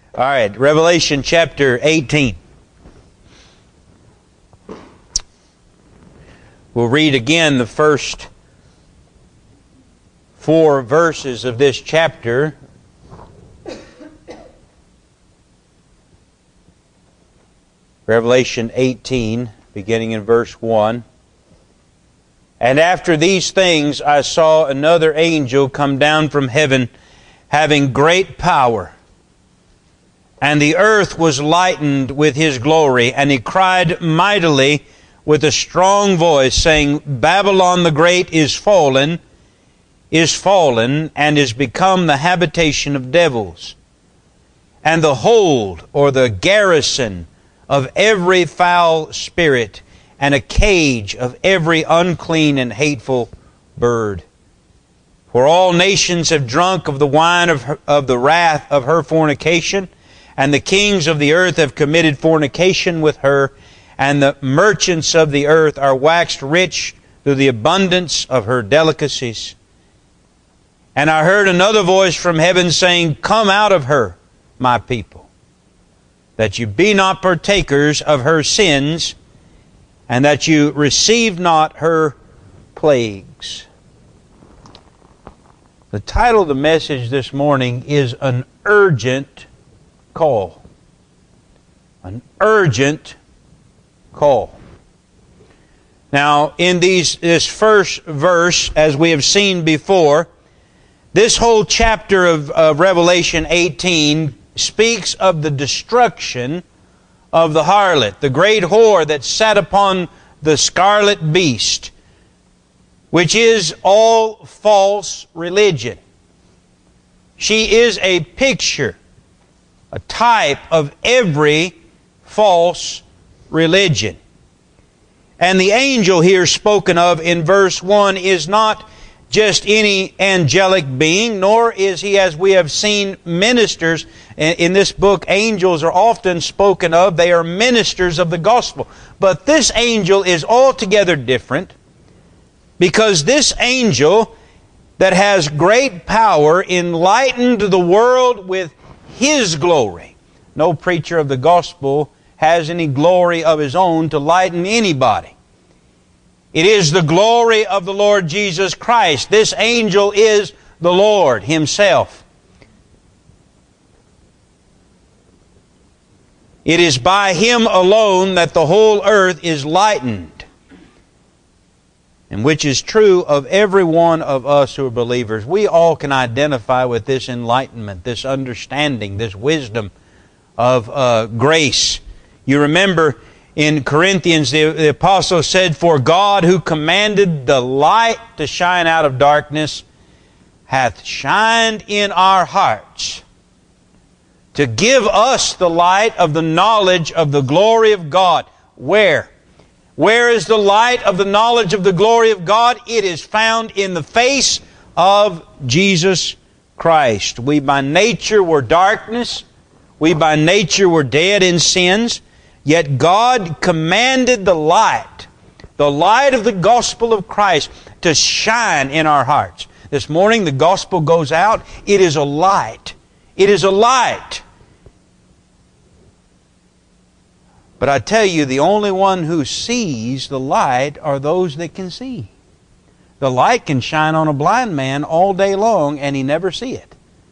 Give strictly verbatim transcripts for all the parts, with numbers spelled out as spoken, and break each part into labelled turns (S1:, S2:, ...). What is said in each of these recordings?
S1: All right, Revelation chapter eighteen. We'll read again the first four verses of this chapter. Revelation eighteen, beginning in verse one. And after these things I saw another angel come down from heaven, having great power. And the earth was lightened with his glory, and he cried mightily with a strong voice, saying, Babylon the Great is fallen, is fallen, and is become the habitation of devils, and the hold, or the garrison, of every foul spirit, and a cage of every unclean and hateful bird. For all nations have drunk of the wine of, her, of the wrath of her fornication, and the kings of the earth have committed fornication with her, and the merchants of the earth are waxed rich through the abundance of her delicacies. And I heard another voice from heaven saying, Come out of her, my people, that you be not partakers of her sins, and that you receive not her plagues. The title of the message this morning is An Urgent Call. An urgent call. Now, in these this first verse, as we have seen before, this whole chapter of, of Revelation eighteen speaks of the destruction of the harlot, the great whore that sat upon the scarlet beast, which is all false religion. She is a picture, a type of every false religion. And the angel here spoken of in verse one is not just any angelic being, nor is he, as we have seen, ministers. In this book, angels are often spoken of. They are ministers of the gospel. But this angel is altogether different, because this angel that has great power enlightened the world with his glory. No preacher of the gospel has any glory of his own to lighten anybody. It is the glory of the Lord Jesus Christ. This angel is the Lord Himself. It is by Him alone that the whole earth is lightened, and which is true of every one of us who are believers. We all can identify with this enlightenment, this understanding, this wisdom of uh, grace. You remember in Corinthians, the, the apostle said, For God, who commanded the light to shine out of darkness, hath shined in our hearts, to give us the light of the knowledge of the glory of God. Where? Where is the light of the knowledge of the glory of God? It is found in the face of Jesus Christ. We by nature were darkness. We by nature were dead in sins. Yet God commanded the light, the light of the gospel of Christ, to shine in our hearts. This morning the gospel goes out. It is a light. It is a light. But I tell you, the only one who sees the light are those that can see. The light can shine on a blind man all day long and he never see it.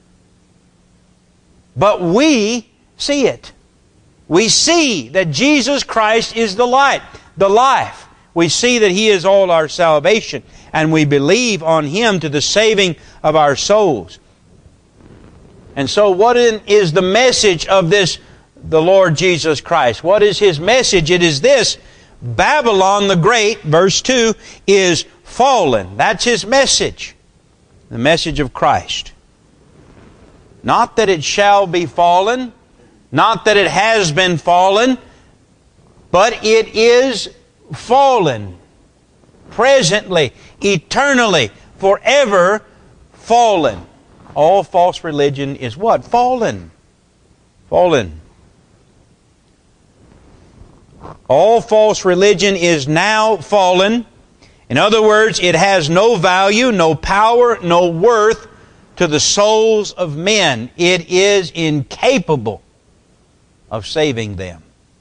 S1: But we see it. We see that Jesus Christ is the light, the life. We see that He is all our salvation, and we believe on Him to the saving of our souls. And so what is the message of this, the Lord Jesus Christ? What is His message? It is this: Babylon the Great, verse two, is fallen. That's His message. The message of Christ. Not that it shall be fallen, not that it has been fallen, but it is fallen. Presently, eternally, forever fallen. All false religion is what? Fallen. Fallen. All false religion is now fallen. In other words, it has no value, no power, no worth to the souls of men. It is incapable of saving them.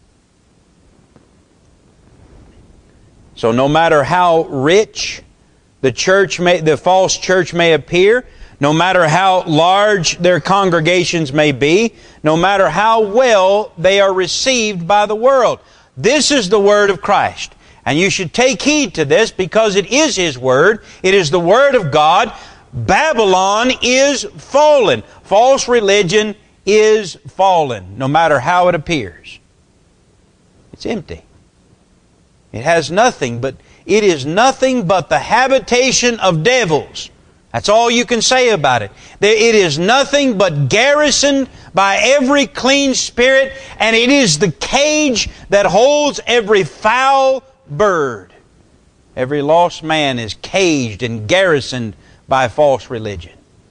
S1: So no matter how rich the church may, the false church may appear, no matter how large their congregations may be, no matter how well they are received by the world, this is the Word of Christ. And you should take heed to this because it is His Word. It is the Word of God. Babylon is fallen. False religion is fallen, no matter how it appears. It's empty. It has nothing, but it is nothing but the habitation of devils. That's all you can say about it. It is nothing but garrisoned by every clean spirit, and it is the cage that holds every foul bird. Every lost man is caged and garrisoned by false religion.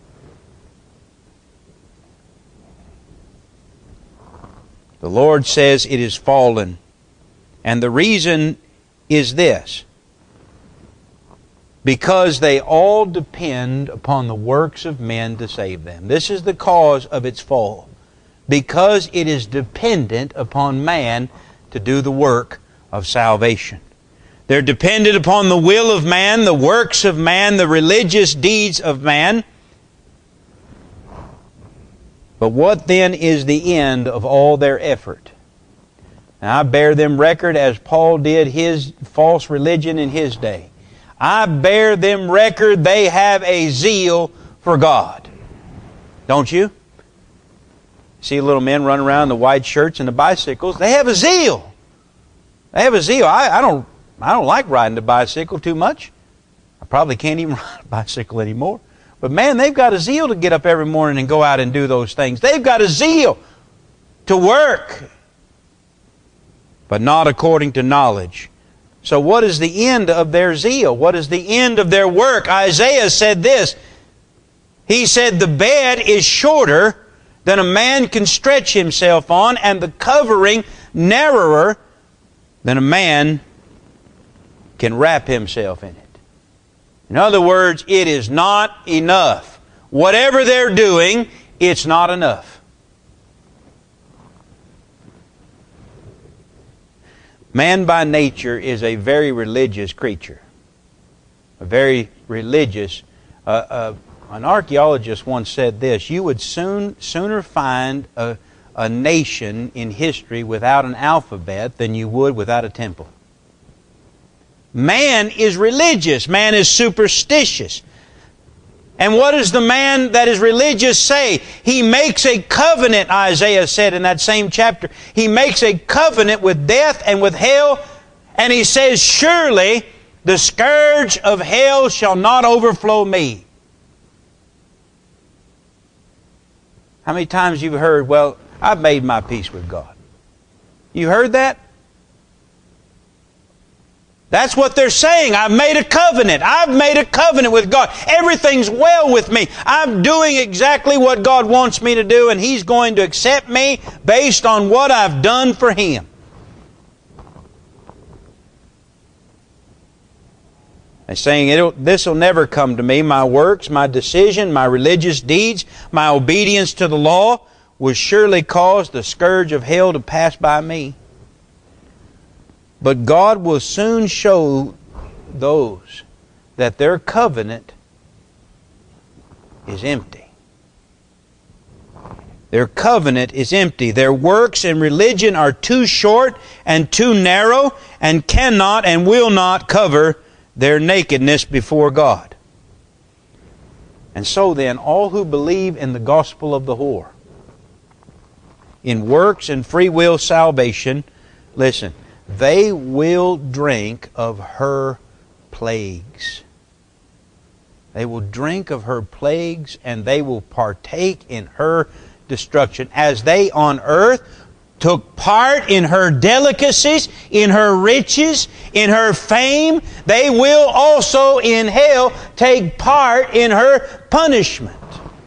S1: The Lord says it is fallen. And the reason is this: because they all depend upon the works of men to save them. This is the cause of its fall. Because it is dependent upon man to do the work of salvation. They're dependent upon the will of man, the works of man, the religious deeds of man. But what then is the end of all their effort? Now, I bear them record as Paul did his false religion in his day. I bear them record they have a zeal for God. Don't you? See little men run around in the white shirts and the bicycles. They have a zeal. They have a zeal. I, I don't I don't like riding the bicycle too much. I probably can't even ride a bicycle anymore. But man, they've got a zeal to get up every morning and go out and do those things. They've got a zeal to work, but not according to knowledge. So what is the end of their zeal? What is the end of their work? Isaiah said this. He said, the bed is shorter than a man can stretch himself on, and the covering narrower than a man can wrap himself in it. In other words, it is not enough. Whatever they're doing, it's not enough. Man by nature is a very religious creature. A very religious. Uh, uh, an archaeologist once said this: you would soon sooner find a, a nation in history without an alphabet than you would without a temple. Man is religious. Man is superstitious. And what does the man that is religious say? He makes a covenant, Isaiah said in that same chapter. He makes a covenant with death and with hell. And he says, surely the scourge of hell shall not overflow me. How many times you've heard, well, I've made my peace with God? You heard that? That's what they're saying. I've made a covenant. I've made a covenant with God. Everything's well with me. I'm doing exactly what God wants me to do, and He's going to accept me based on what I've done for Him. They're saying, this will never come to me. My works, my decision, my religious deeds, my obedience to the law will surely cause the scourge of hell to pass by me. But God will soon show those that their covenant is empty. Their covenant is empty. Their works and religion are too short and too narrow and cannot and will not cover their nakedness before God. And so then, all who believe in the gospel of the whore, in works and free will salvation, listen, they will drink of her plagues. They will drink of her plagues, and they will partake in her destruction. As they on earth took part in her delicacies, in her riches, in her fame, they will also in hell take part in her punishment.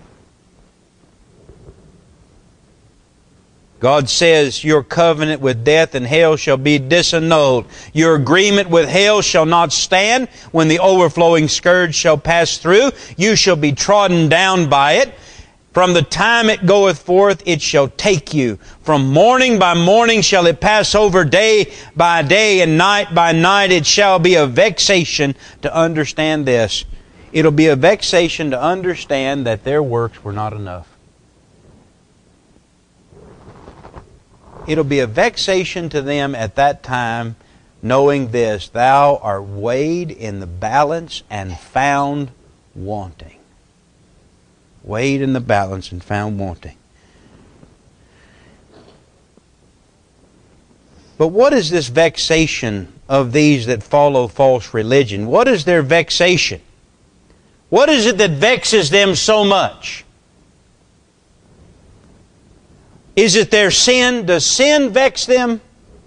S1: God says, your covenant with death and hell shall be disannulled. Your agreement with hell shall not stand. When the overflowing scourge shall pass through, you shall be trodden down by it. From the time it goeth forth, it shall take you. From morning by morning shall it pass over, day by day, and night by night. It shall be a vexation to understand this. It'll be a vexation to understand that their works were not enough. It'll be a vexation to them at that time, knowing this: thou art weighed in the balance and found wanting. Weighed in the balance and found wanting. But what is this vexation of these that follow false religion? What is their vexation? What is it that vexes them so much? Is it their sin? Does sin vex them?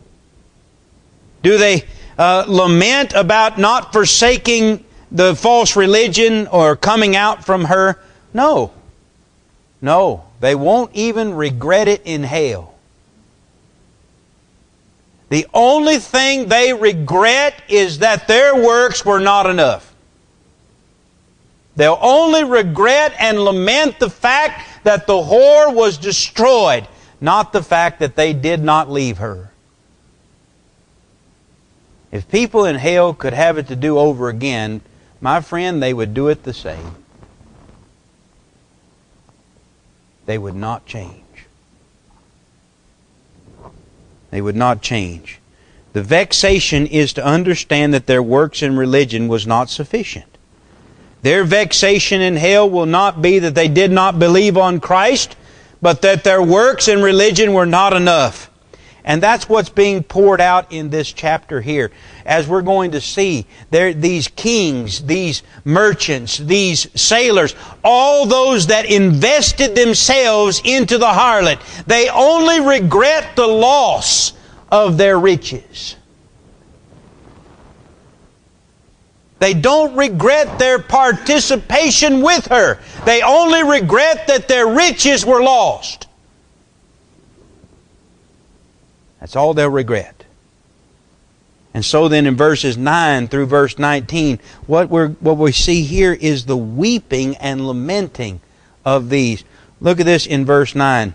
S1: Do they uh, lament about not forsaking the false religion or coming out from her? No. No. They won't even regret it in hell. The only thing they regret is that their works were not enough. They'll only regret and lament the fact that the whore was destroyed, not the fact that they did not leave her. If people in hell could have it to do over again, my friend, they would do it the same. They would not change. They would not change. The vexation is to understand that their works in religion was not sufficient. Their vexation in hell will not be that they did not believe on Christ, but that their works in religion were not enough. And that's what's being poured out in this chapter here. As we're going to see, there these kings, these merchants, these sailors, all those that invested themselves into the harlot, they only regret the loss of their riches. They don't regret their participation with her. They only regret that their riches were lost. That's all they'll regret. And so then in verses nine through verse nineteen, what, we're, what we see here is the weeping and lamenting of these. Look at this in verse nine.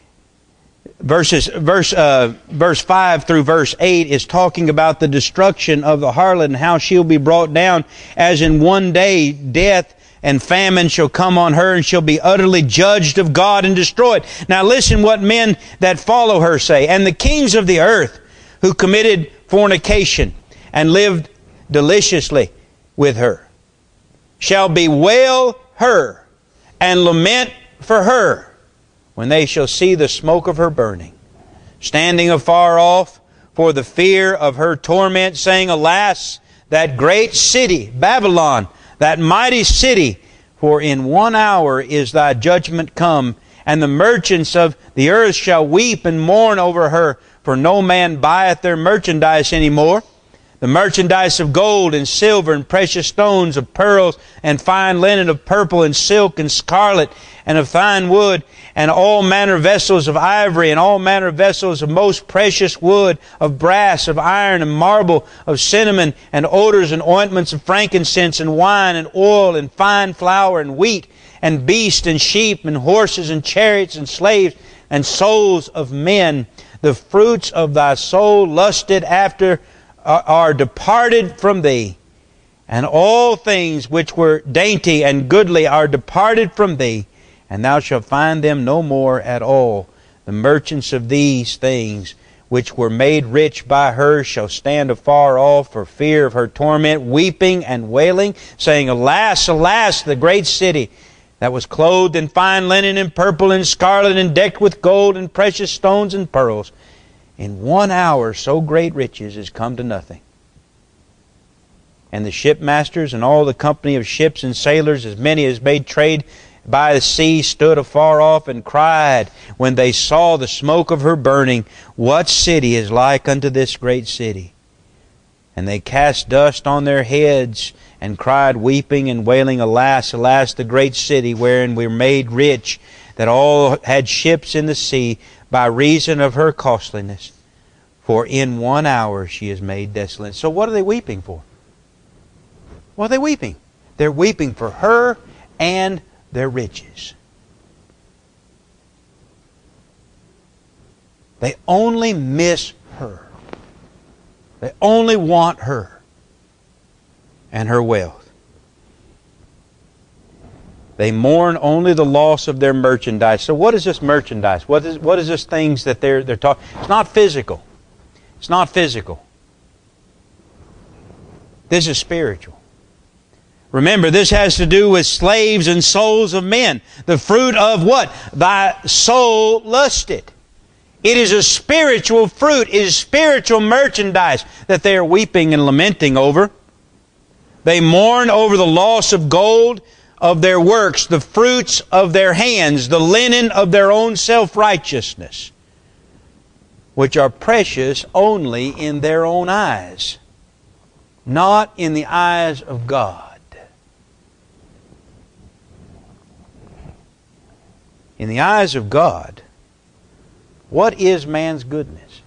S1: Verses, verse, uh, verse five through verse eight is talking about the destruction of the harlot and how she'll be brought down, as in one day death and famine shall come on her, and she'll be utterly judged of God and destroyed. Now listen what men that follow her say. And the kings of the earth who committed fornication and lived deliciously with her shall bewail her and lament for her when they shall see the smoke of her burning, standing afar off for the fear of her torment, saying, Alas, that great city, Babylon, that mighty city, for in one hour is thy judgment come, and the merchants of the earth shall weep and mourn over her, for no man buyeth their merchandise any more. The merchandise of gold and silver and precious stones, of pearls and fine linen, of purple and silk and scarlet, and of fine wood, and all manner of vessels of ivory, and all manner of vessels of most precious wood, of brass, of iron, and marble, of cinnamon, and odors, and ointments of frankincense, and wine, and oil, and fine flour, and wheat, and beasts, and sheep, and horses, and chariots, and slaves, and souls of men. The fruits of thy soul lusted after are departed from thee, and all things which were dainty and goodly are departed from thee, and thou shalt find them no more at all. The merchants of these things which were made rich by her shall stand afar off for fear of her torment, weeping and wailing, saying, Alas, alas, the great city that was clothed in fine linen and purple and scarlet and decked with gold and precious stones and pearls. In one hour so great riches is come to nothing. And the shipmasters and all the company of ships and sailors, as many as made trade by the sea, stood afar off and cried, when they saw the smoke of her burning, What city is like unto this great city? And they cast dust on their heads, and cried, weeping and wailing, Alas, alas, the great city wherein we were made rich, that all had ships in the sea, by reason of her costliness. For in one hour she is made desolate. So what are they weeping for? What are they weeping? They're weeping for her and their riches. They only miss her. They only want her and her wealth. They mourn only the loss of their merchandise. So what is this merchandise? What is, what is this things that they're, they're talking? It's not physical. It's not physical. This is spiritual. Remember, this has to do with slaves and souls of men. The fruit of what? Thy soul lusted. It is a spiritual fruit. It is spiritual merchandise that they are weeping and lamenting over. They mourn over the loss of gold of their works, the fruits of their hands, the linen of their own self-righteousness, which are precious only in their own eyes, not in the eyes of God. In the eyes of God, what is man's goodness?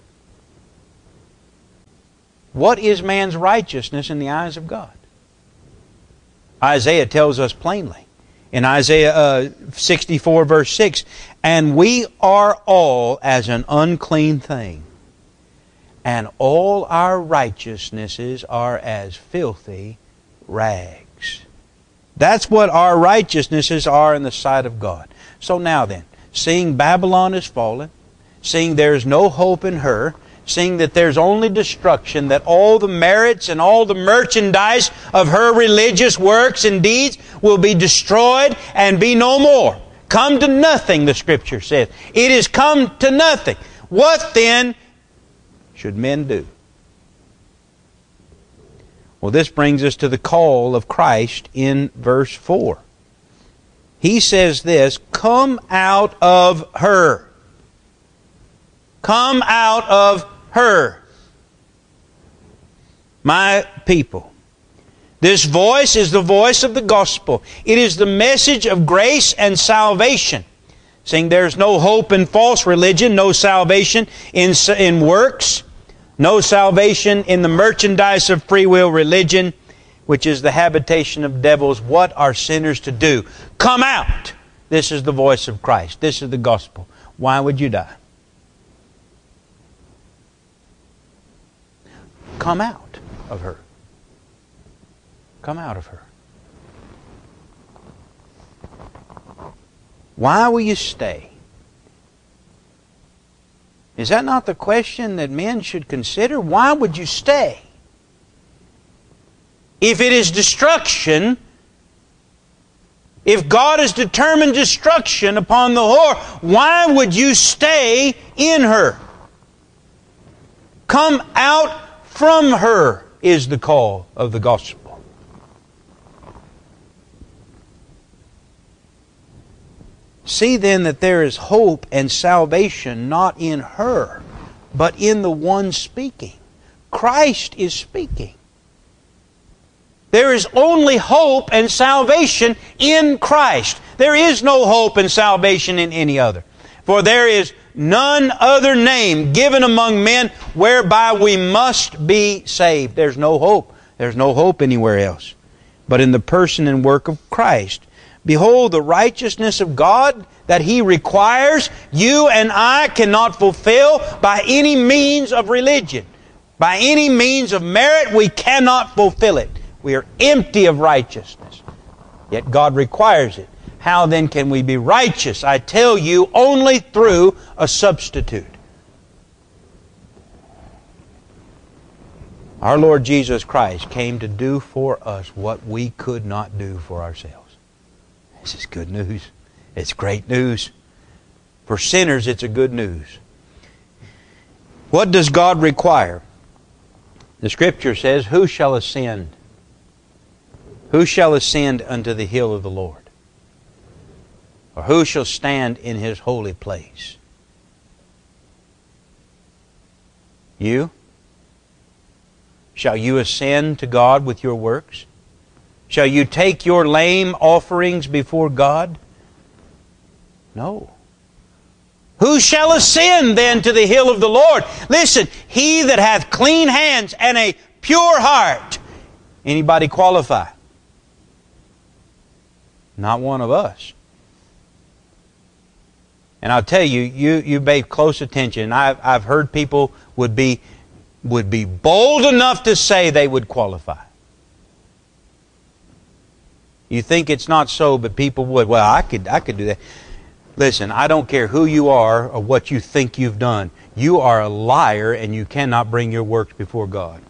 S1: What is man's righteousness in the eyes of God? Isaiah tells us plainly in Isaiah uh, sixty-four verse six, and we are all as an unclean thing, and all our righteousnesses are as filthy rags. That's what our righteousnesses are in the sight of God. So now then, seeing Babylon is fallen, seeing there is no hope in her, seeing that there's only destruction, that all the merits and all the merchandise of her religious works and deeds will be destroyed and be no more. Come to nothing, the Scripture says. It is come to nothing. What then should men do? Well, this brings us to the call of Christ in verse four. He says this, come out of her. Come out of her, my people. This voice is the voice of the gospel. It is the message of grace and salvation. Saying there's no hope in false religion, no salvation in, in works, no salvation in the merchandise of free will religion, which is the habitation of devils. What are sinners to do? Come out! This is the voice of Christ. This is the gospel. Why would you die? Come out of her. Come out of her. Why will you stay? Is that not the question that men should consider? Why would you stay? If it is destruction, if God has determined destruction upon the whore, why would you stay in her? Come out from her is the call of the gospel. See then that there is hope and salvation not in her, but in the one speaking. Christ is speaking. There is only hope and salvation in Christ. There is no hope and salvation in any other. For there is none other name given among men whereby we must be saved. There's no hope. There's no hope anywhere else but in the person and work of Christ. Behold, the righteousness of God that He requires, you and I cannot fulfill by any means of religion. By any means of merit, we cannot fulfill it. We are empty of righteousness. Yet God requires it. How then can we be righteous? I tell you, only through a substitute. Our Lord Jesus Christ came to do for us what we could not do for ourselves. This is good news. It's great news. For sinners, it's a good news. What does God require? The Scripture says, who shall ascend? Who shall ascend unto the hill of the Lord? Or who shall stand in His holy place? You? Shall you ascend to God with your works? Shall you take your lame offerings before God? No. Who shall ascend then to the hill of the Lord? Listen, he that hath clean hands and a pure heart. Anybody qualify? Not one of us. And I'll tell you, you, you pay close attention. I've, I've heard people would be, would be bold enough to say they would qualify. You think it's not so, but people would. Well, I could, I could do that. Listen, I don't care who you are or what you think you've done. You are a liar and you cannot bring your works before God.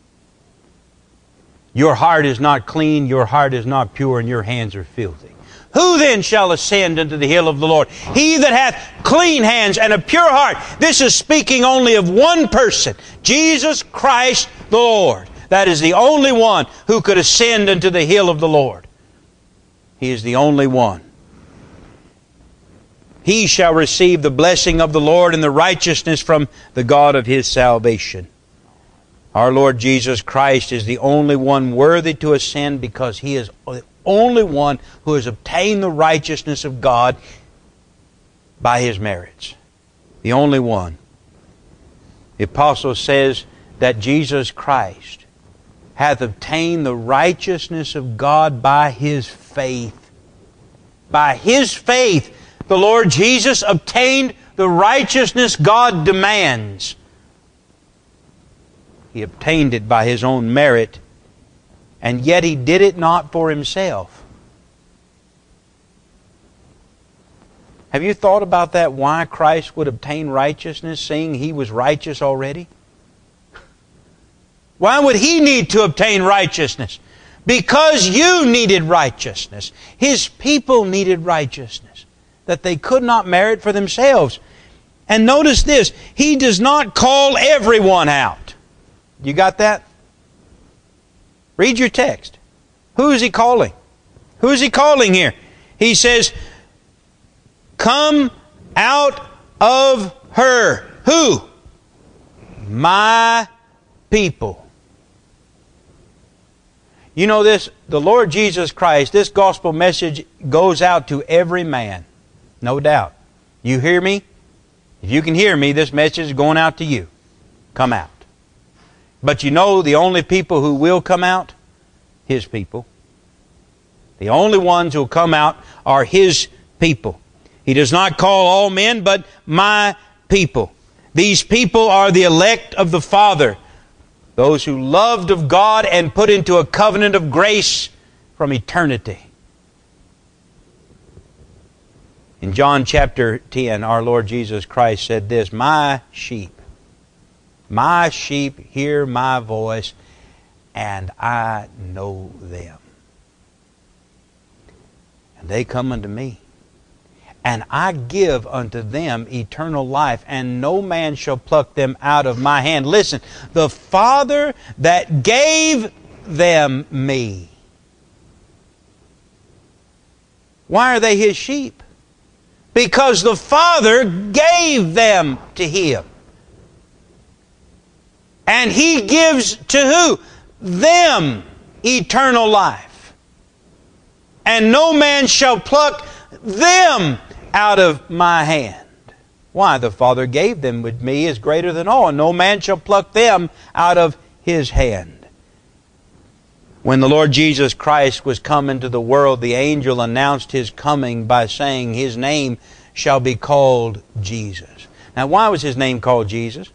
S1: Your heart is not clean, your heart is not pure, and your hands are filthy. Who then shall ascend into the hill of the Lord? He that hath clean hands and a pure heart. This is speaking only of one person, Jesus Christ the Lord. That is the only one who could ascend into the hill of the Lord. He is the only one. He shall receive the blessing of the Lord and the righteousness from the God of his salvation. Our Lord Jesus Christ is the only one worthy to ascend because He is the only one who has obtained the righteousness of God by His merits. The only one. The apostle says that Jesus Christ hath obtained the righteousness of God by His faith. By His faith, the Lord Jesus obtained the righteousness God demands. He obtained it by His own merit, and yet He did it not for Himself. Have you thought about that, why Christ would obtain righteousness, seeing He was righteous already? Why would He need to obtain righteousness? Because you needed righteousness. His people needed righteousness that they could not merit for themselves. And notice this, He does not call everyone out. You got that? Read your text. Who is He calling? Who is He calling here? He says, come out of her. Who? My people. You know this, the Lord Jesus Christ, this gospel message goes out to every man. No doubt. You hear me? If you can hear me, this message is going out to you. Come out. But you know the only people who will come out? His people. The only ones who will come out are His people. He does not call all men, but my people. These people are the elect of the Father. Those who loved of God and put into a covenant of grace from eternity. In John chapter ten, our Lord Jesus Christ said this, my sheep, my sheep hear my voice, and I know them. And they come unto me. And I give unto them eternal life, and no man shall pluck them out of my hand. Listen, the Father that gave them me. Why are they His sheep? Because the Father gave them to Him. And He gives to who? Them eternal life. And no man shall pluck them out of my hand. Why? The Father gave them with me is greater than all, and no man shall pluck them out of His hand. When the Lord Jesus Christ was come into the world, the angel announced His coming by saying His name shall be called Jesus. Now, why was His name called Jesus?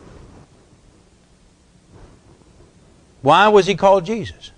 S1: Why was He called Jesus?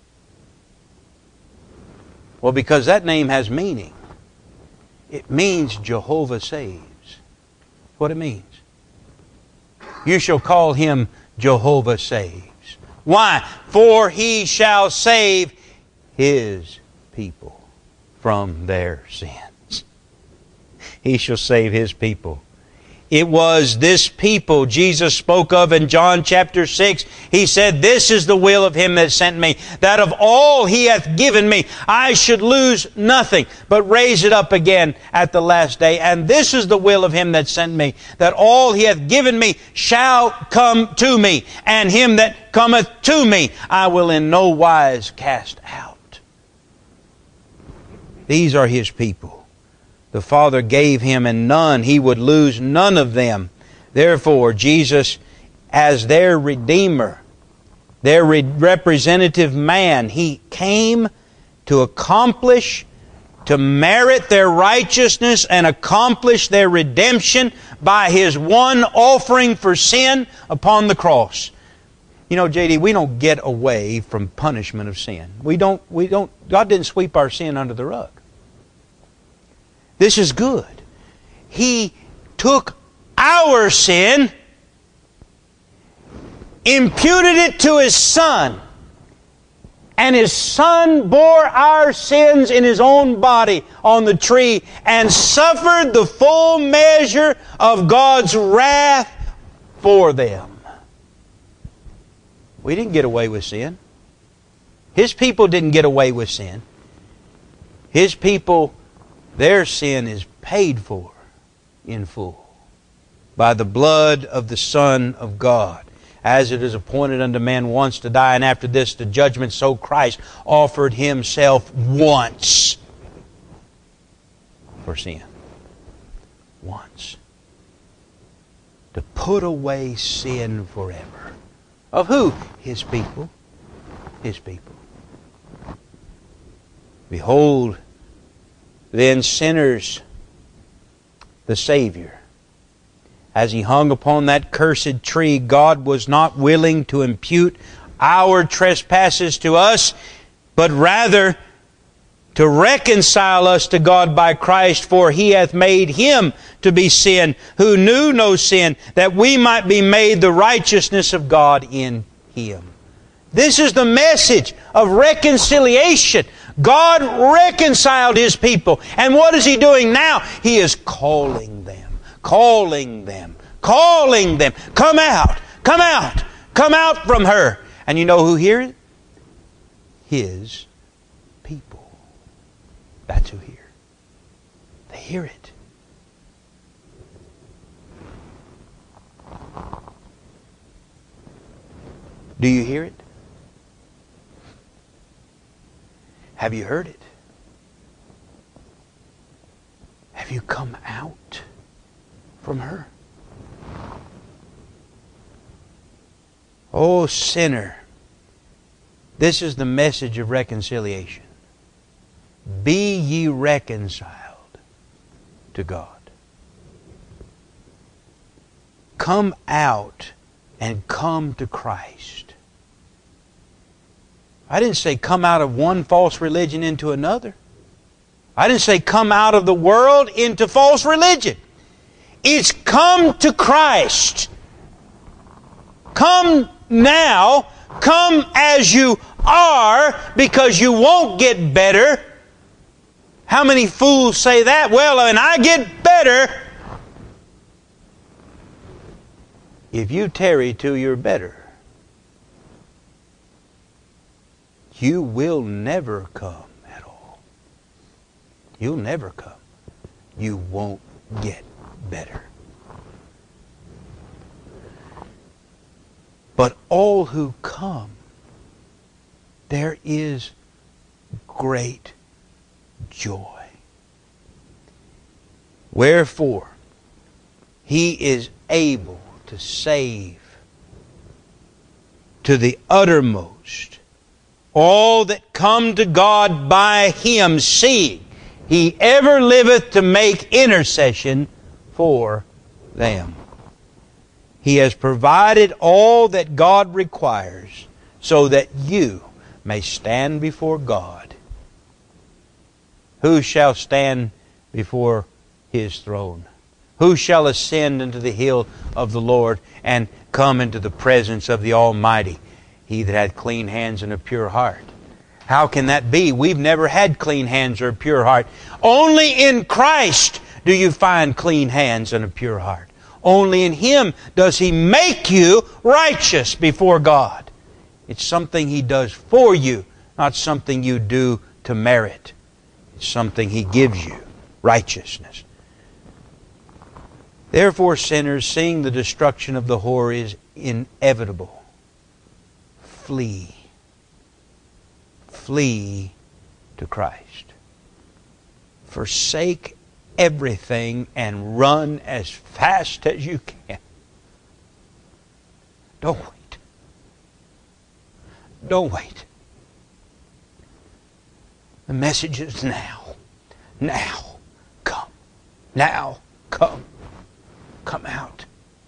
S1: Well, because that name has meaning. It means Jehovah saves. That's what it means. You shall call Him Jehovah saves. Why? For He shall save His people from their sins. He shall save His people. It was this people Jesus spoke of in John chapter six. He said, this is the will of Him that sent me, that of all He hath given me, I should lose nothing, but raise it up again at the last day. And this is the will of Him that sent me, that all He hath given me shall come to me, and him that cometh to me I will in no wise cast out. These are His people. The Father gave Him, and none, He would lose none of them. Therefore, Jesus, as their Redeemer, their re- representative man, He came to accomplish, to merit their righteousness and accomplish their redemption by His one offering for sin upon the cross. You know, J D, we don't get away from punishment of sin. We don't, we don't, God didn't sweep our sin under the rug. This is good. He took our sin, imputed it to His Son, and His Son bore our sins in His own body on the tree and suffered the full measure of God's wrath for them. We didn't get away with sin. His people didn't get away with sin. His people, their sin is paid for in full by the blood of the Son of God. As it is appointed unto man once to die, and after this the judgment, so Christ offered Himself once for sin. Once. To put away sin forever. Of who? His people. His people. Behold, then sinners, the Savior. As He hung upon that cursed tree, God was not willing to impute our trespasses to us, but rather to reconcile us to God by Christ, for He hath made Him to be sin, who knew no sin, that we might be made the righteousness of God in Him. This is the message of reconciliation. God reconciled His people. And what is He doing now? He is calling them. Calling them, calling them, come out, come out, come out from her. And you know who hears it? His people. That's who hear. They hear it. Do you hear it? Have you heard it? Have you come out from her? Oh, sinner, this is the message of reconciliation. Be ye reconciled to God. Come out and come to Christ. I didn't say come out of one false religion into another. I didn't say come out of the world into false religion. It's come to Christ. Come now. Come as you are, because you won't get better. How many fools say that? Well, when I get better. If you tarry till you're better, you will never come at all. You'll never come. You won't get better. But all who come, there is great joy. Wherefore, He is able to save to the uttermost all that come to God by Him, seeing He ever liveth to make intercession for them. He has provided all that God requires so that you may stand before God. Who shall stand before His throne? Who shall ascend into the hill of the Lord and come into the presence of the Almighty? He that hath clean hands and a pure heart. How can that be? We've never had clean hands or a pure heart. Only in Christ do you find clean hands and a pure heart. Only in Him does He make you righteous before God. It's something He does for you, not something you do to merit. It's something He gives you, righteousness. Therefore, sinners, seeing the destruction of the whore is inevitable, flee. Flee to Christ. Forsake everything and run as fast as you can. Don't wait. Don't wait. The message is now. Now, come. Now, come. Come out.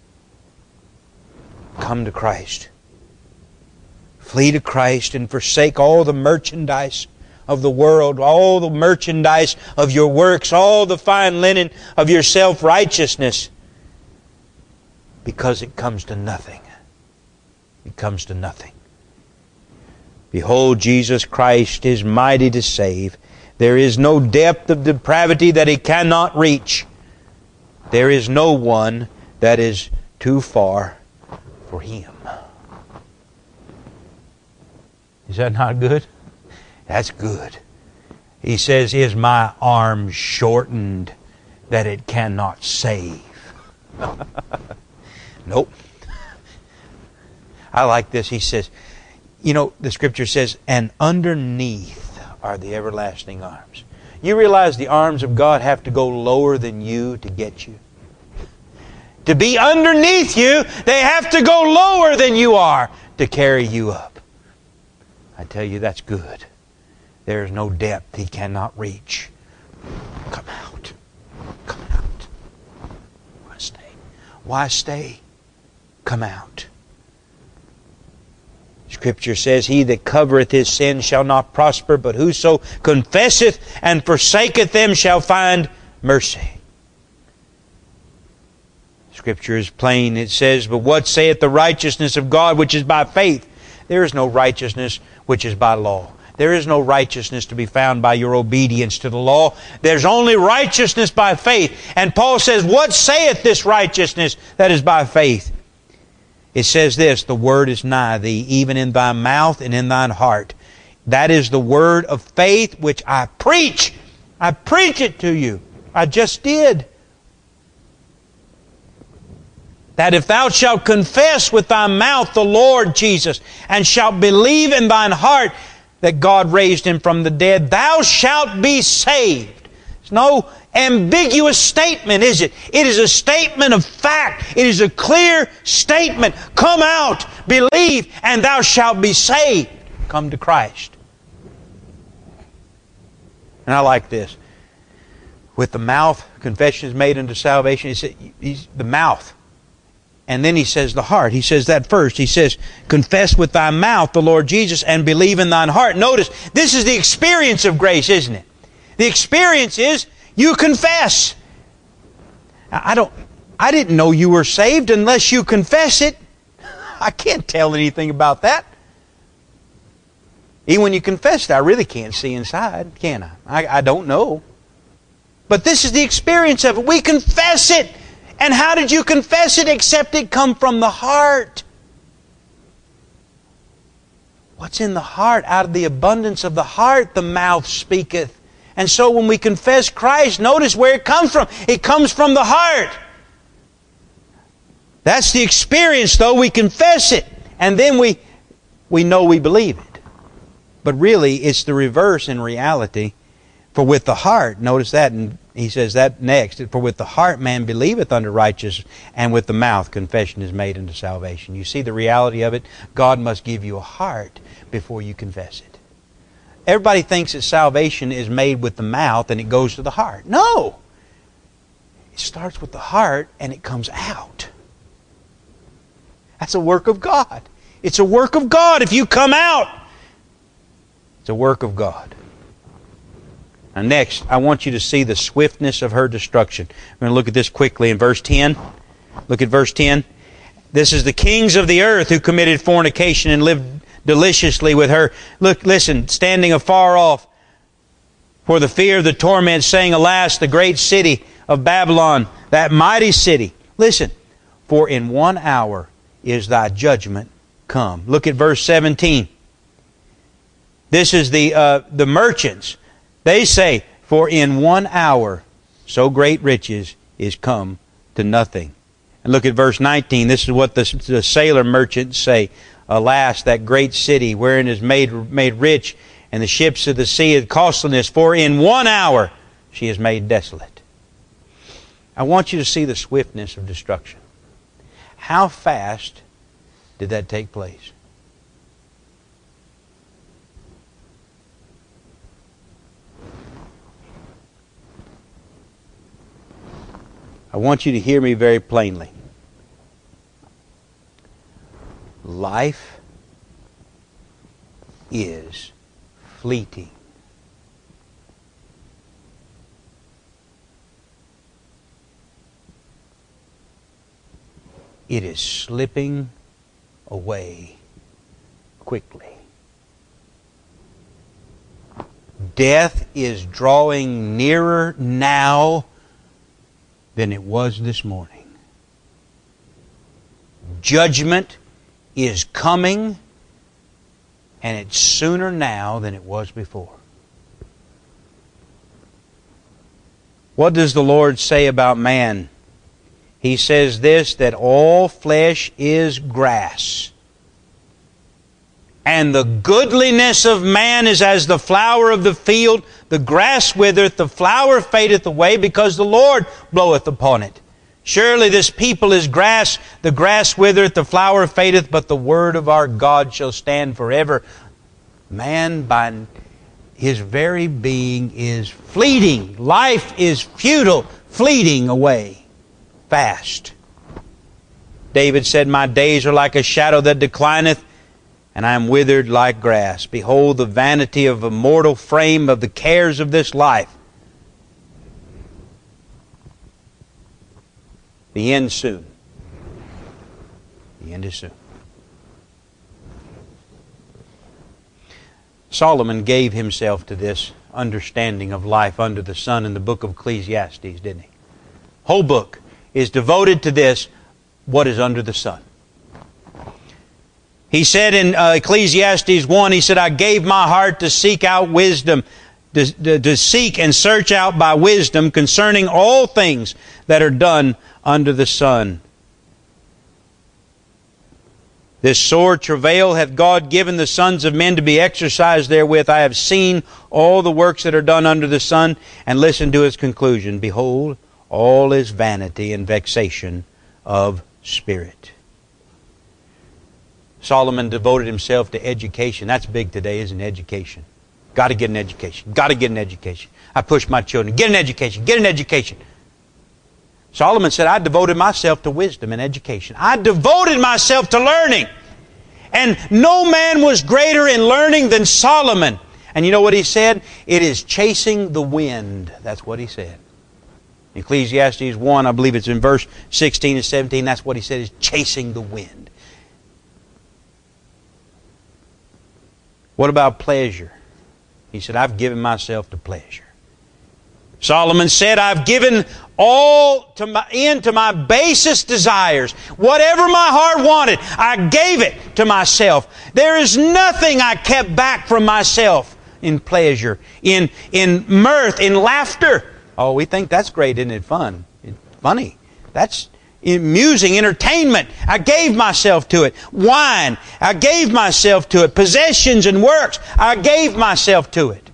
S1: Come to Christ. Flee to Christ and forsake all the merchandise of the world, all the merchandise of your works, all the fine linen of your self-righteousness, because it comes to nothing. It comes to nothing. Behold, Jesus Christ is mighty to save. There is no depth of depravity that He cannot reach. There is no one that is too far for Him. Is that not good? That's good. He says, is my arm shortened that it cannot save? Nope. I like this. He says, you know, the Scripture says, and underneath are the everlasting arms. You realize the arms of God have to go lower than you to get you? To be underneath you, they have to go lower than you are to carry you up. I tell you, that's good. There is no depth He cannot reach. Come out. Come out. Why stay? Why stay? Come out. Scripture says, he that covereth his sin shall not prosper, but whoso confesseth and forsaketh them shall find mercy. Scripture is plain. It says, but what saith the righteousness of God which is by faith? There is no righteousness which is by law. There is no righteousness to be found by your obedience to the law. There's only righteousness by faith. And Paul says, what saith this righteousness that is by faith? It says this, the word is nigh thee, even in thy mouth and in thine heart. That is the word of faith which I preach. I preach it to you. I just did. That if thou shalt confess with thy mouth the Lord Jesus, and shalt believe in thine heart that God raised Him from the dead, thou shalt be saved. It's no ambiguous statement, is it? It is a statement of fact. It is a clear statement. Come out, believe, and thou shalt be saved. Come to Christ. And I like this. With the mouth, confession is made unto salvation. He said, he's the mouth. And then he says the heart. He says that first. He says, confess with thy mouth the Lord Jesus and believe in thine heart. Notice, this is the experience of grace, isn't it? The experience is you confess. I don't, I didn't know you were saved unless you confess it. I can't tell anything about that. Even when you confess it, I really can't see inside, can I? I, I don't know. But this is the experience of it. We confess it. And how did you confess it except it come from the heart? What's in the heart? Out of the abundance of the heart, the mouth speaketh. And so when we confess Christ, notice where it comes from. It comes from the heart. That's the experience, though. We confess it. And then we, we know we believe it. But really, it's the reverse in reality. For with the heart, notice that, and he says that next, for with the heart man believeth unto righteousness, and with the mouth confession is made unto salvation. You see the reality of it? God must give you a heart before you confess it. Everybody thinks that salvation is made with the mouth and it goes to the heart. No! It starts with the heart and it comes out. That's a work of God. It's a work of God if you come out. It's a work of God. Now next, I want you to see the swiftness of her destruction. I'm going to look at this quickly in verse ten. Look at verse ten. This is the kings of the earth who committed fornication and lived deliciously with her. Look, listen, standing afar off for the fear of the torment, saying, alas, the great city of Babylon, that mighty city. Listen, for in one hour is thy judgment come. Look at verse seventeen. This is the uh, the merchants. They say, for in one hour so great riches is come to nothing. And look at verse nineteen. This is what the, the sailor merchants say. Alas, that great city wherein is made, made rich, and the ships of the sea of costliness, for in one hour she is made desolate. I want you to see the swiftness of destruction. How fast did that take place? I want you to hear me very plainly. Life is fleeting. It is slipping away quickly. Death is drawing nearer now than it was this morning. Judgment is coming, and it's sooner now than it was before. What does the Lord say about man? He says this, that all flesh is grass, and the goodliness of man is as the flower of the field. The grass withereth, the flower fadeth away, because the Lord bloweth upon it. Surely this people is grass, the grass withereth, the flower fadeth, but the word of our God shall stand forever. Man, by his very being, is fleeting. Life is futile, fleeting away fast. David said, my days are like a shadow that declineth, and I am withered like grass. Behold the vanity of a mortal frame, of the cares of this life. The end soon. The end is soon. Solomon gave himself to this understanding of life under the sun in the book of Ecclesiastes, didn't he? Whole book is devoted to this, what is under the sun. He said in uh, Ecclesiastes one, he said, I gave my heart to seek out wisdom, to, to, to seek and search out by wisdom concerning all things that are done under the sun. This sore travail hath God given the sons of men to be exercised therewith. I have seen all the works that are done under the sun, and listen to his conclusion. Behold, all is vanity and vexation of spirit. Solomon devoted himself to education. That's big today, isn't it? Education. Got to get an education. Got to get an education. I push my children. Get an education. Get an education. Solomon said, I devoted myself to wisdom and education. I devoted myself to learning. And no man was greater in learning than Solomon. And you know what he said? It is chasing the wind. That's what he said. Ecclesiastes one, I believe it's in verse sixteen and seventeen, that's what he said, is chasing the wind. What about pleasure? He said, I've given myself to pleasure. Solomon said, I've given all to my, in to my basest desires. Whatever my heart wanted, I gave it to myself. There is nothing I kept back from myself in pleasure, in, in mirth, in laughter. Oh, we think that's great, isn't it? Fun. It's funny. That's amusing, entertainment. I gave myself to it. Wine, I gave myself to it. Possessions and works, I gave myself to it.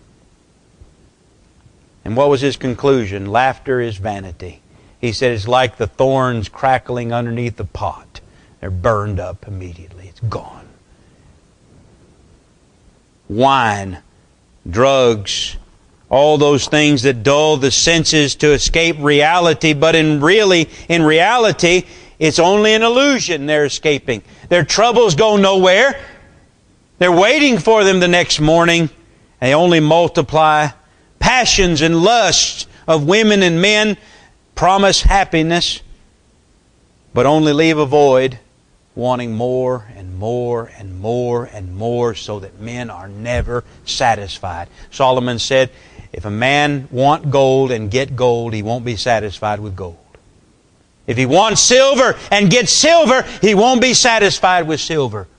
S1: And what was his conclusion? Laughter is vanity. He said it's like the thorns crackling underneath the pot. They're burned up immediately. It's gone. Wine, drugs, all those things that dull the senses to escape reality, but in really, in reality, it's only an illusion they're escaping. Their troubles go nowhere. They're waiting for them the next morning. They only multiply. Passions and lusts of women and men promise happiness, but only leave a void, wanting more and more and more and more, so that men are never satisfied. Solomon said, if a man want gold and get gold, he won't be satisfied with gold. If he wants silver and gets silver, he won't be satisfied with silver.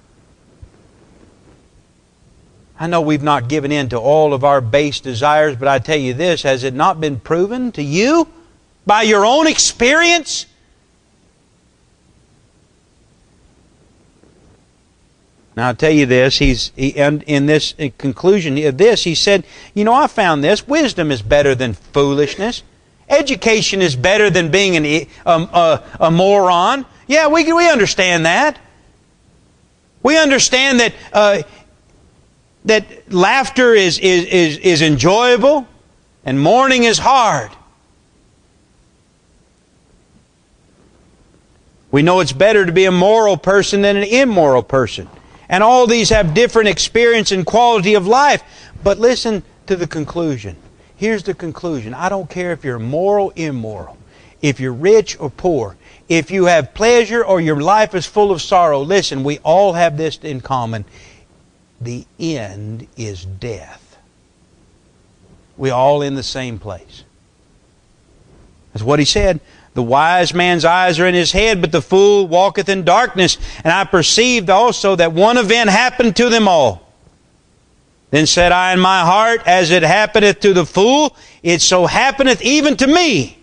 S1: I know we've not given in to all of our base desires, but I tell you this, has it not been proven to you by your own experience? Now I'll tell you this, he's he, and in this in conclusion of this, he said, you know, I found this, wisdom is better than foolishness. Education is better than being an, um, a, a moron. Yeah, we, we understand that. We understand that uh, that laughter is, is, is, is enjoyable and mourning is hard. We know it's better to be a moral person than an immoral person. And all these have different experience and quality of life. But listen to the conclusion. Here's the conclusion. I don't care if you're moral, immoral, if you're rich or poor, if you have pleasure or your life is full of sorrow. Listen, we all have this in common. The end is death. We're all in the same place. That's what he said. The wise man's eyes are in his head, but the fool walketh in darkness. And I perceived also that one event happened to them all. Then said I in my heart, as it happeneth to the fool, it so happeneth even to me.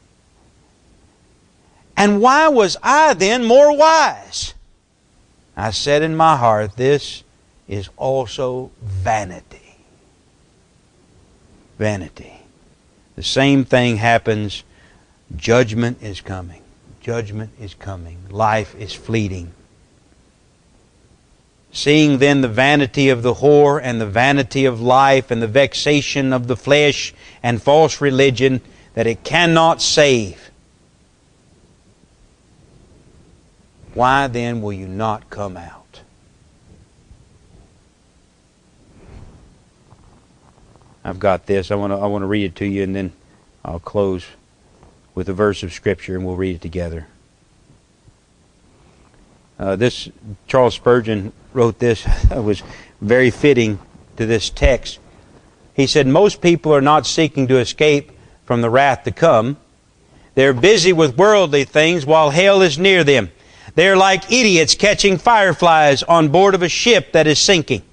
S1: And why was I then more wise? I said in my heart, this is also vanity. Vanity. The same thing happens. Judgment is coming. Judgment is coming. Life is fleeting. Seeing then the vanity of the whore and the vanity of life and the vexation of the flesh and false religion, that it cannot save. Why then will you not come out? I've got this. I want to I want to read it to you, and then I'll close with a verse of Scripture, and we'll read it together. Uh, this Charles Spurgeon wrote this. It was very fitting to this text. He said, most people are not seeking to escape from the wrath to come. They're busy with worldly things while hell is near them. They're like idiots catching fireflies on board of a ship that is sinking.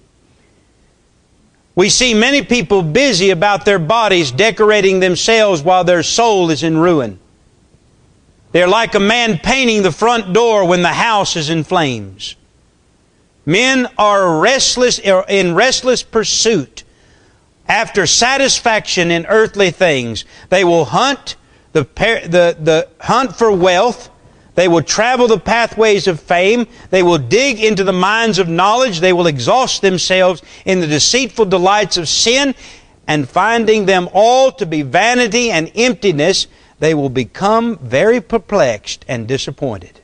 S1: We see many people busy about their bodies, decorating themselves while their soul is in ruin. They're like a man painting the front door when the house is in flames. Men are restless, in restless pursuit after satisfaction in earthly things. They will hunt the, the, the hunt for wealth. They will travel the pathways of fame. They will dig into the mines of knowledge. They will exhaust themselves in the deceitful delights of sin. And finding them all to be vanity and emptiness, they will become very perplexed and disappointed.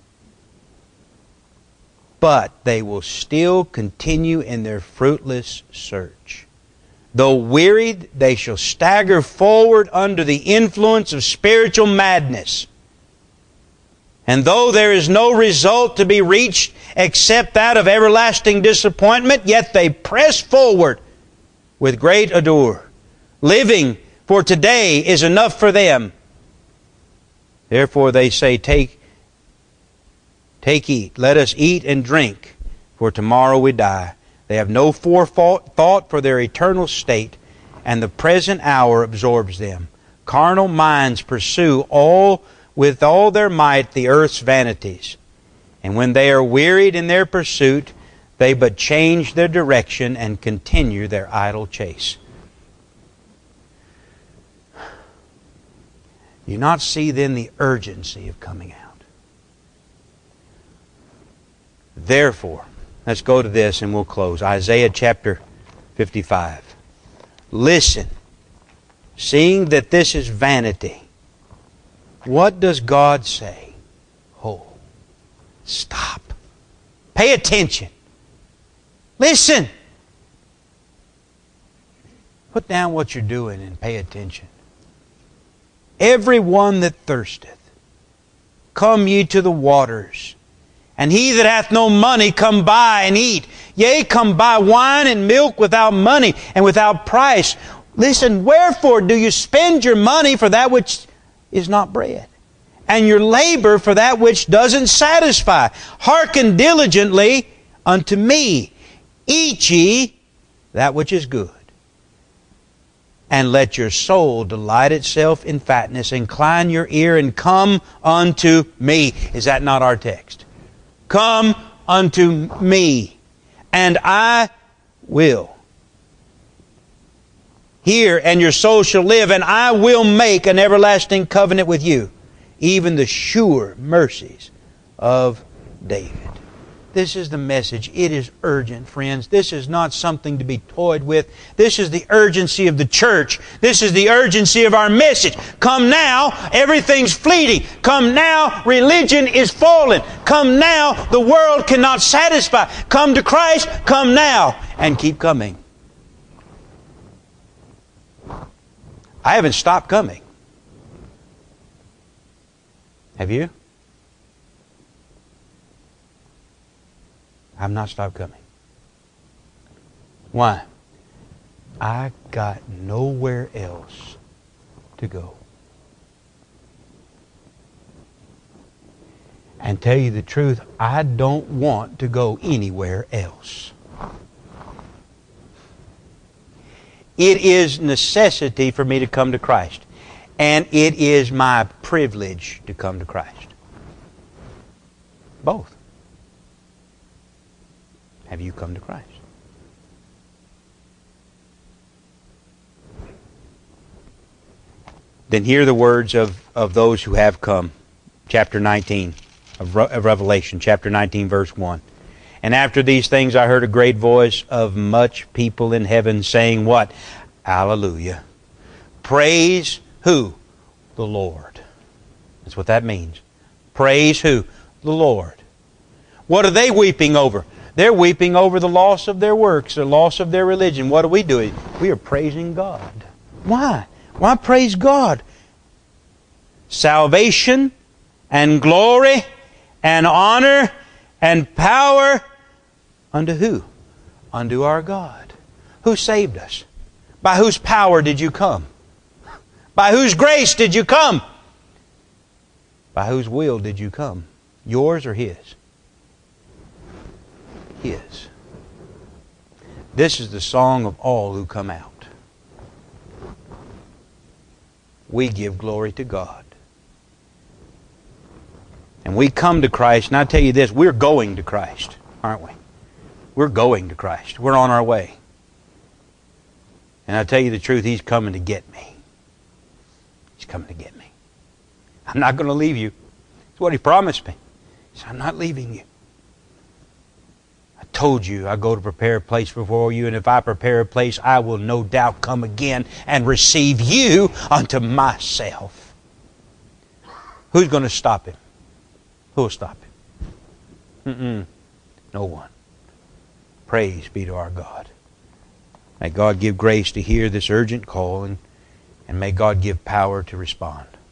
S1: But they will still continue in their fruitless search. Though wearied, they shall stagger forward under the influence of spiritual madness. And though there is no result to be reached except that of everlasting disappointment, yet they press forward with great ardor. Living for today is enough for them. Therefore they say, take, take, eat. Let us eat and drink, for tomorrow we die. They have no forethought for their eternal state, and the present hour absorbs them. Carnal minds pursue all with all their might the earth's vanities. And when they are wearied in their pursuit, they but change their direction and continue their idle chase. Do you not see then the urgency of coming out? Therefore, let's go to this and we'll close. Isaiah chapter fifty-five. Listen, seeing that this is vanity, what does God say? Oh, stop. Pay attention. Listen. Put down what you're doing and pay attention. Everyone that thirsteth, come ye to the waters. And he that hath no money, come buy and eat. Yea, come buy wine and milk without money and without price. Listen, wherefore do you spend your money for that which is not bread, and your labor for that which doesn't satisfy? Hearken diligently unto me. Eat ye that which is good, and let your soul delight itself in fatness. Incline your ear and come unto me. Is that not our text? Come unto me, and I will hear, and your soul shall live, and I will make an everlasting covenant with you, even the sure mercies of David. This is the message. It is urgent, friends. This is not something to be toyed with. This is the urgency of the church. This is the urgency of our message. Come now, everything's fleeting. Come now, religion is fallen. Come now, the world cannot satisfy. Come to Christ, come now, and keep coming. I haven't stopped coming. Have you? I've not stopped coming. Why? I got nowhere else to go. And tell you the truth, I don't want to go anywhere else. It is necessity for me to come to Christ. And it is my privilege to come to Christ. Both. Have you come to Christ? Then hear the words of, of those who have come. Chapter nineteen of, Re- of Revelation, chapter nineteen, verse one. And after these things I heard a great voice of much people in heaven saying what? Hallelujah. Praise who? The Lord. That's what that means. Praise who? The Lord. What are they weeping over? They're weeping over the loss of their works, the loss of their religion. What are we doing? We are praising God. Why? Why praise God? Salvation and glory and honor and power unto who? Unto our God. Who saved us? By whose power did you come? By whose grace did you come? By whose will did you come? Yours or His? His. This is the song of all who come out. We give glory to God. And we come to Christ, and I tell you this, we're going to Christ, aren't we? We're going to Christ. We're on our way. And I tell you the truth, He's coming to get me. He's coming to get me. I'm not going to leave you. That's what He promised me. He said, I'm not leaving you. I told you I go to prepare a place before you, and if I prepare a place, I will no doubt come again and receive you unto myself. Who's going to stop Him? Who will stop Him? Mm-mm. No one. Praise be to our God. May God give grace to hear this urgent call, and, and may God give power to respond.